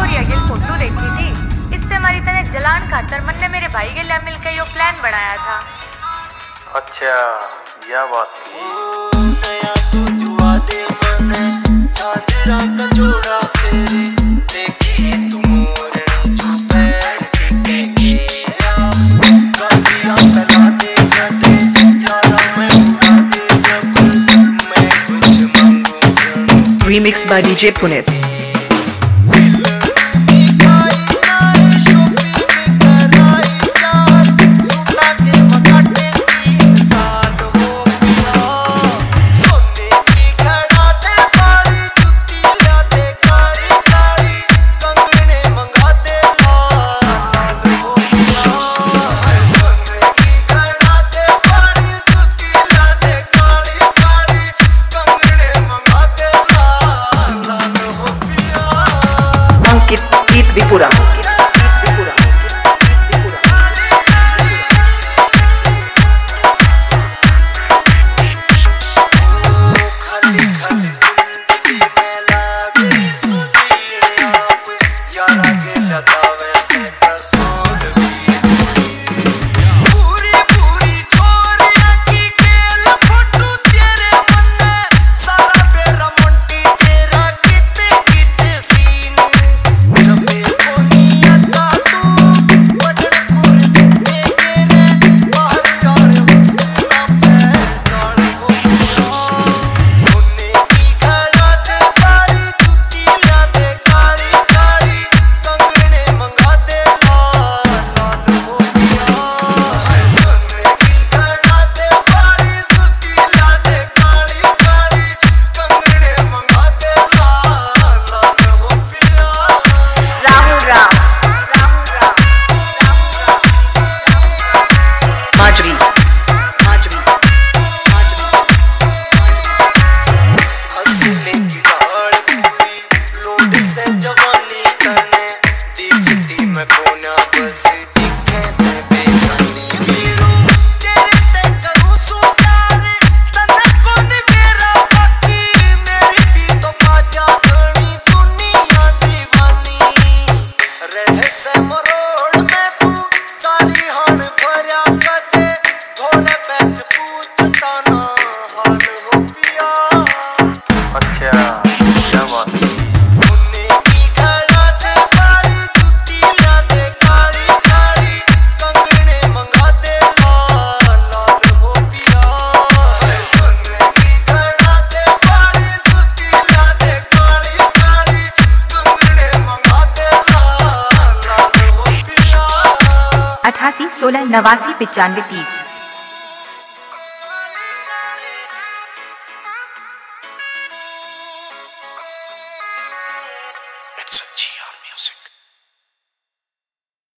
और यगिल फोटो देखी थी। इससे हमारी तने जलान खातर मन ने मेरे भाई के लिए मिलकर यो प्लान बनाया था। अच्छा यह बात थी। नया तो दुआ दे मन चांदरा का जोड़ा फेरे देखी तुम मोरनी जो बैठ के गया रंगिया लगा दे गदे यारा मैं उड़ा दे जब मैं कुछ मांगू। Remixed by DJ Punit. Tripura. जवानी करने दिखती मैं कोना बस दिखे से बेगानी वीरू तेरे से करूं सो प्यार तन्ने कौन मेरा बाकी मेरी भी तो पाचा धनी दुनिया दीवानी रहे से मरोड़ में तू सारी हान भरा कदे थोड़े बैठ पूछता ना हाल हो पिया। अच्छा क्या बात है। #88 16 89 95 30